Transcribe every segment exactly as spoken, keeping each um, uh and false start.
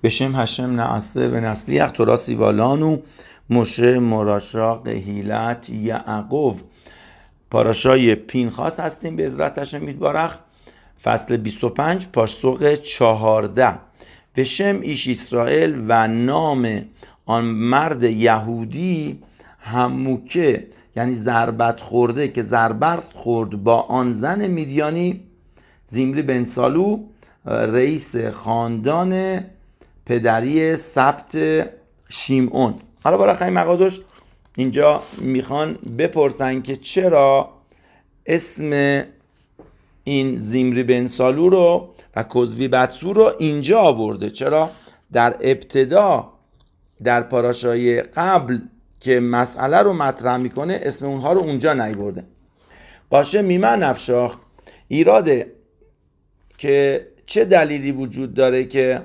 בשם هشم نعسه و نسلیخ تورا سیوالانو مشه مراشا قهیلت یعقوب. پاراشای پینخاس هستیم به عزرت هشم یتبارک، فصل بیست و پنج پاسخ چهارده. به شم ایش اسرائیل و نام آن مرد یهودی هموکه، یعنی ضربت خورده که ضربت خورد با آن زن میدیانی، زیمری بن سالو رئیس خاندان پدری سبت شیمعون. حالا برای خیلی مقادش اینجا میخوان بپرسن که چرا اسم این زیمری بن سالو رو و کوزوی بطسو رو اینجا آورده، چرا در ابتدا در پاراشای قبل که مسئله رو مطرح میکنه اسم اونها رو اونجا نیورده. قاشه میمن نفشاخ ایراده که چه دلیلی وجود داره که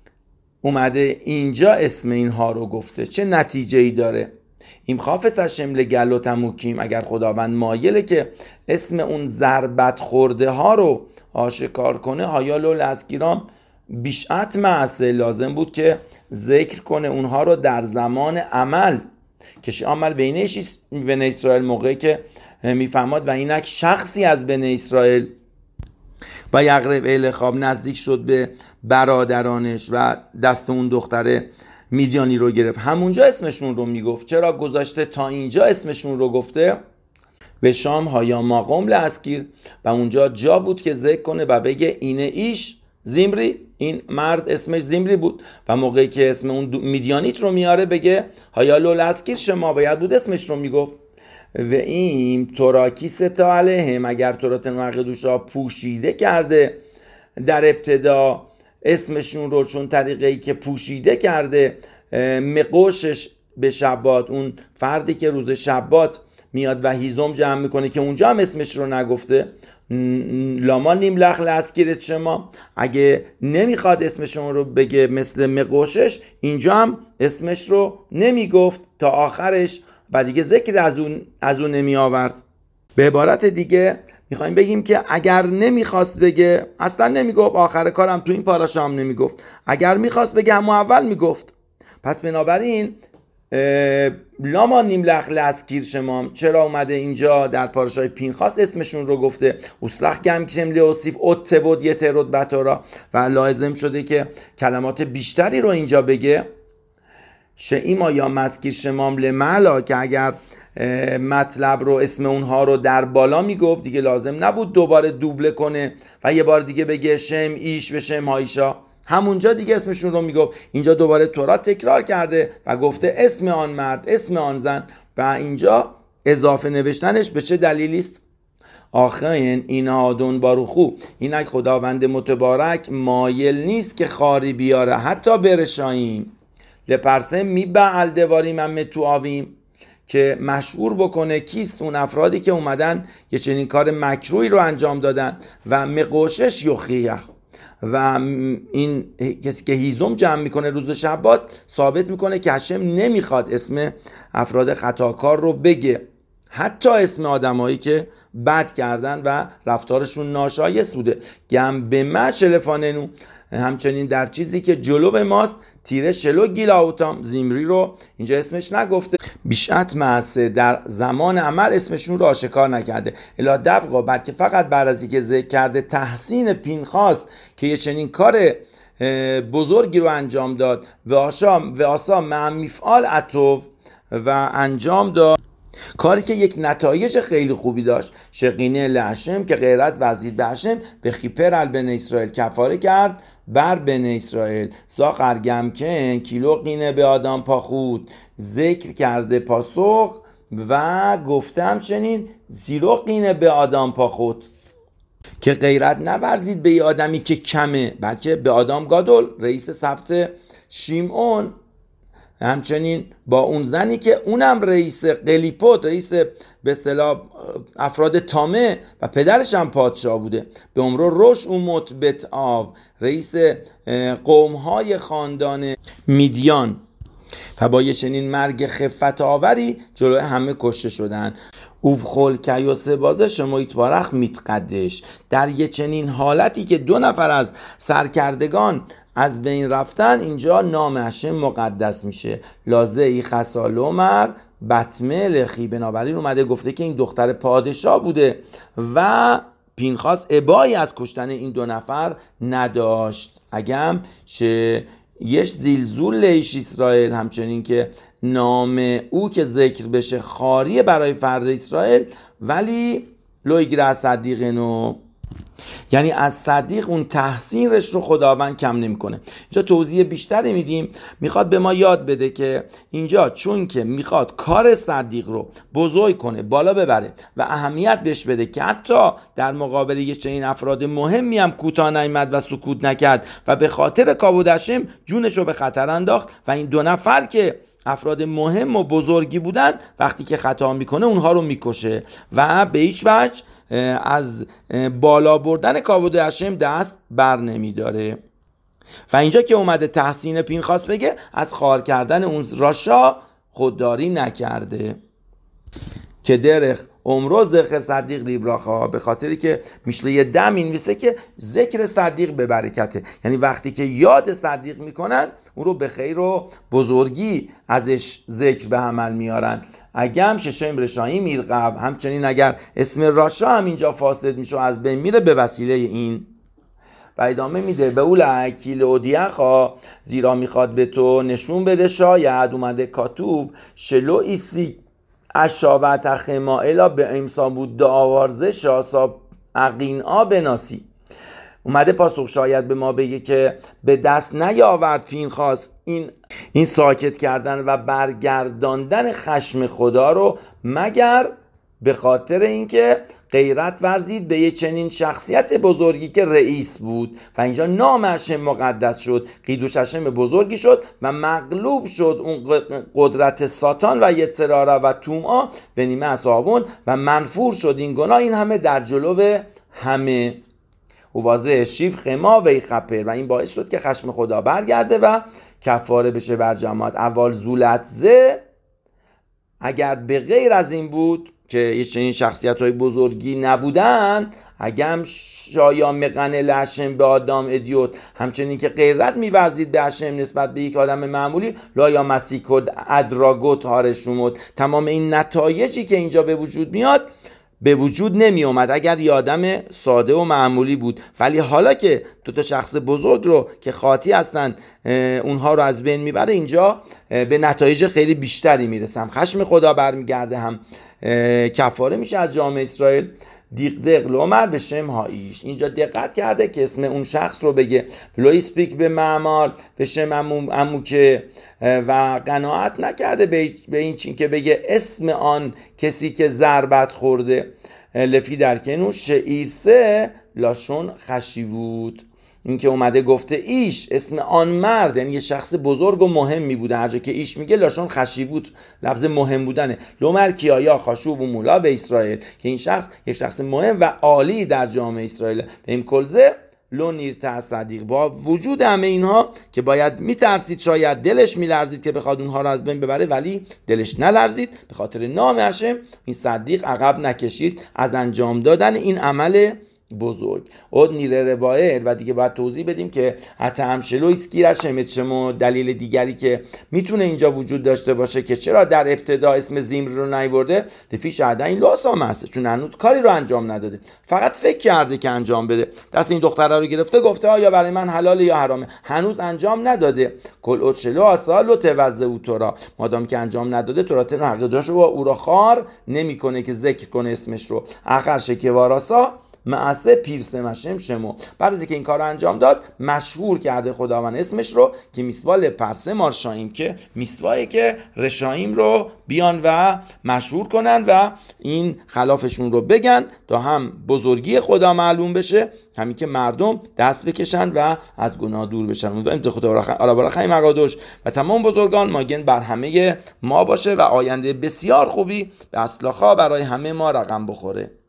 اومده اینجا اسم اینها رو گفته، چه نتیجه ای داره. این خافس از شمل گلو تموکیم، اگر خداوند مایله که اسم اون ضربت خورده ها رو آشکار کنه، هایالو لزگیرام بیشعت معسه لازم بود که ذکر کنه اونها رو در زمان عمل کشی عمل بینش بین اسرائیل، موقعی که میفهماد و اینک شخصی از بین اسرائیل و یقرب اهل خواب نزدیک شد به برادرانش و دست اون دختر میدیانی رو گرفت، همونجا اسمشون رو میگفت. چرا گذاشته تا اینجا اسمشون رو گفته؟ به شام هایا ماقوم لاسکیر، و اونجا جا بود که ذکر کنه و بگه اینه ایش زیمری، این مرد اسمش زیمری بود، و موقعی که اسم اون میدیانیت رو میاره بگه هایا لو لاسکیر، شما باید بود اسمش رو میگفت. و این توراکی ستا علیهم، اگر تورات مقدوشا پوشیده کرده در ابتدا اسمشون رو، چون طریقه‌ای که پوشیده کرده مقوشش به شبات، اون فردی که روز شبات میاد و هیزم جمع میکنه که اونجا هم اسمش رو نگفته، لاما نیم لخ لاسکیرت شما، اگه نمیخواد اسمشون رو بگه مثل مقوشش، اینجا هم اسمش رو نمیگفت تا آخرش و دیگه ذکر از اون از اون نمی آورد. به عبارت دیگه میخوایم بگیم که اگر نمیخواست بگه اصلا نمیگفت، آخر کارم تو این پاراشا هم نمیگفت. اگر میخواست بگه همون اول میگفت. پس بنابراین لاما نیم لخ لاسکیر شما، چرا اومده اینجا در پاراشای پینخاس اسمشون رو گفته؟ اصلح گم کشم لیوسیف اتبود یه ترود بطورا، و لازم شده که کلمات بیشتری رو اینجا بگه. شئیما یا مسکیر شمام لمعلا، که اگر مطلب رو اسم اونها رو در بالا میگفت دیگه لازم نبود دوباره دوبله کنه و یه بار دیگه بگه شم ایش به شم هایشا، همونجا دیگه اسمشون رو میگفت. اینجا دوباره تورات تکرار کرده و گفته اسم آن مرد، اسم آن زن، و اینجا اضافه نوشتنش به چه دلیلی است؟ آخرین این آدون باروخو، اینک خداوند متبارک مایل نیست که خاری بیاره حتی برشاییم لپرسه می بعل دواریم هم تو آویم، که مشهور بکنه کیست اون افرادی که اومدن یه چنین کار مکروهی رو انجام دادن. و مقوشش یخیه، و این کسی که هیزم جمع میکنه روز شبات ثابت میکنه که هشم نمیخواد اسم افراد خطاکار رو بگه، حتی اسم آدمایی که بد کردن و رفتارشون ناشایست بوده. گم به مشلفاننو، همچنین در چیزی که جلو ماست تیره شلو گیلاوتام، زیمری رو اینجا اسمش نگفته. بیشعت معسه در زمان عمل اسمشون رو آشکار نکرده، الا دفقا، بلکه فقط بعد از اینکه ذکر کرده تحسین پینخاس که یه چنین کار بزرگی رو انجام داد و آشا و آسا معمیفعال عطوف و انجام داد، کاری که یک نتایج خیلی خوبی داشت. شقینه لحشم، که غیرت وزید به هشم به خیپر البن اسرائیل، کفاره کرد بر بن اسرائیل. ساخر گمکن کیلو قینه به آدم پاخود، ذکر کرده پاسخ و گفتم چنین زیرو قینه به آدم پاخود، که غیرت نورزید به آدمی که کمه، بلکه به آدم گادول رئیس سبت شیمعون، همچنین با اون زنی که اونم رئیس قلیپوت، رئیس به اصطلاح افراد تامه و پدرش هم پادشاه بوده، به عمرو روش اومت بت آو، رئیس قومهای خاندان میدیان، و با یه چنین مرگ خفت آوری جلوی همه کشته شدن. اوف خل کیاسه بازه شما یتبارک میتقدش، در یه چنین حالتی که دو نفر از سرکردگان از بین رفتن، اینجا نام هشم مقدس میشه. لازهی خسالومر بتملخی، بنابراین اومده گفته که این دختر پادشاه بوده و پینخاس ابایی از کشتن این دو نفر نداشت. اگم چه یش زیلزول لیش اسرائیل، همچنین که نام او که ذکر بشه خاریه برای فرد اسرائیل، ولی لویگره از صدیقنو، یعنی از صدیق اون تحسینش رو خداوند کم نمیکنه. اینجا توضیح بیشتری میدیم، میخواد به ما یاد بده که اینجا چون که میخواد کار صدیق رو بزرگ کنه، بالا ببره و اهمیت بهش بده که حتی در مقابل یه چنین افراد مهمی هم کوتاه نیامد و سکوت نکرد و به خاطر کابود هشم جونش رو به خطر انداخت و این دو نفر که افراد مهم و بزرگی بودن وقتی که خطا میکنه اونها رو میکشه و به هیچ وجه از بالا بردن کابود هشم دست بر نمیداره. و اینجا که اومده تحسین پینخاس بگه، از خوار کردن اون راشا خودداری نکرده که درخ عمرو ذکر صدیق لیبراخا، به خاطری که میشله دم این میسه که ذکر صدیق به برکته، یعنی وقتی که یاد صدیق میکنن اون رو به خیر و بزرگی ازش ذکر به عمل میارن. اگم ششم رشایی میرقب، همچنین اگر اسم راشا هم اینجا فاسد میشه و از بین میره به وسیله این. و ادامه میده به اول اکیل اودیخا، زیرا میخواد به تو نشون بده شاید اومده کاتوب شلو ایسی اشابت خمائلا به امسا بود دعاوارزه شاسا عقین آ بناسی. اومده پاسخ شاید به ما بگه که به دست نیاورد پینخاس این این ساکت کردن و برگرداندن خشم خدا رو مگر به خاطر اینکه غیرت ورزید به یه چنین شخصیت بزرگی که رئیس بود و اینجا نام هشم مقدس شد، قیدوش هشم بزرگی شد و مغلوب شد اون قدرت ساتان و یتسرارا و توما به نیمه اصحابون و منفور شد این گناه، این همه در جلو همه و واضح شیف خما و خپر و این باعث شد که خشم خدا برگرده و کفاره بشه بر جماعت. اول زولت زه، اگر به غیر از این بود که یه چنین شخصیت های بزرگی نبودن، اگم شایا مقنه لحشم به آدم ادیوت، همچنین که غیرت میورزید به هشم نسبت به یک آدم معمولی، لایا مسیکود ادراگوت هارشومود، تمام این نتایجی که اینجا به وجود میاد به وجود نمی اومد اگر یه آدم ساده و معمولی بود. ولی حالا که دو تا شخص بزرگ رو که خاطی هستن اونها رو از بین میبره، اینجا به نتایج خیلی بیشتری میرسه، هم خشم خدا برمیگرده، هم کفاره میشه از جامعه اسرائیل. دیق دق لومر به شم هایش، اینجا دقت کرده که اسم اون شخص رو بگه، لوی سپیک به معمال به شم امو, امو که و قناعت نکرده به این چین که بگه اسم آن کسی که ضربت خورده. لفی در کنوش شئیرسه لاشون خشیوود، این که اومده گفته ایش، اسم آن مرد، یعنی یه شخص بزرگ و مهمی بوده، هر جا که ایش میگه لاشون خشیوود، لفظ مهم بودنه. لومر کیایا خاشوب و مولا به اسرائیل، که این شخص یک شخص مهم و عالی در جامعه اسرائیل. به این کلزه لو نیرته صدیق، با وجود همه اینها که باید میترسید، شاید دلش میلرزید که بخواد اونها رو از بین ببره، ولی دلش نلرزید، به خاطر نام هشم این صدیق عقب نکشید از انجام دادن این عمل بزرگ. اود نیره روایت و دیگه باید توضیح بدیم که حتی همشلو اسکیرش همتشمو، دلیل دیگری که میتونه اینجا وجود داشته باشه که چرا در ابتدا اسم زیمر رو نیورده، لفی شهده این لاسام هسته، چون هنوز کاری رو انجام نداده، فقط فکر کرده که انجام بده، دست این دختره رو گرفته گفته آیا برای من حلاله یا حرامه، هنوز انجام نداده. کل اوتشلو آسالو توزه او تورا، مادام که انجام نداده تورا تن حق داشت و او را خار نمیکنه که ذکر کنه اسمش رو. آخر شکه واراسا معسه پیرسمشم شمو، بعد از اینکه این کار رو انجام داد مشهور کرده خداوند اسمش رو که میسوال پرسه مارشایم، که میسوایی که رشایم رو بیان و مشهور کنن و این خلافشون رو بگن تا هم بزرگی خدا معلوم بشه، همین که مردم دست بکشن و از گناه دور بشن. و امت خدا علا خیم مقادوش و تمام بزرگان ماگن بر همه ما باشه و آینده بسیار خوبی به اصلاحا برای همه ما رقم بخوره.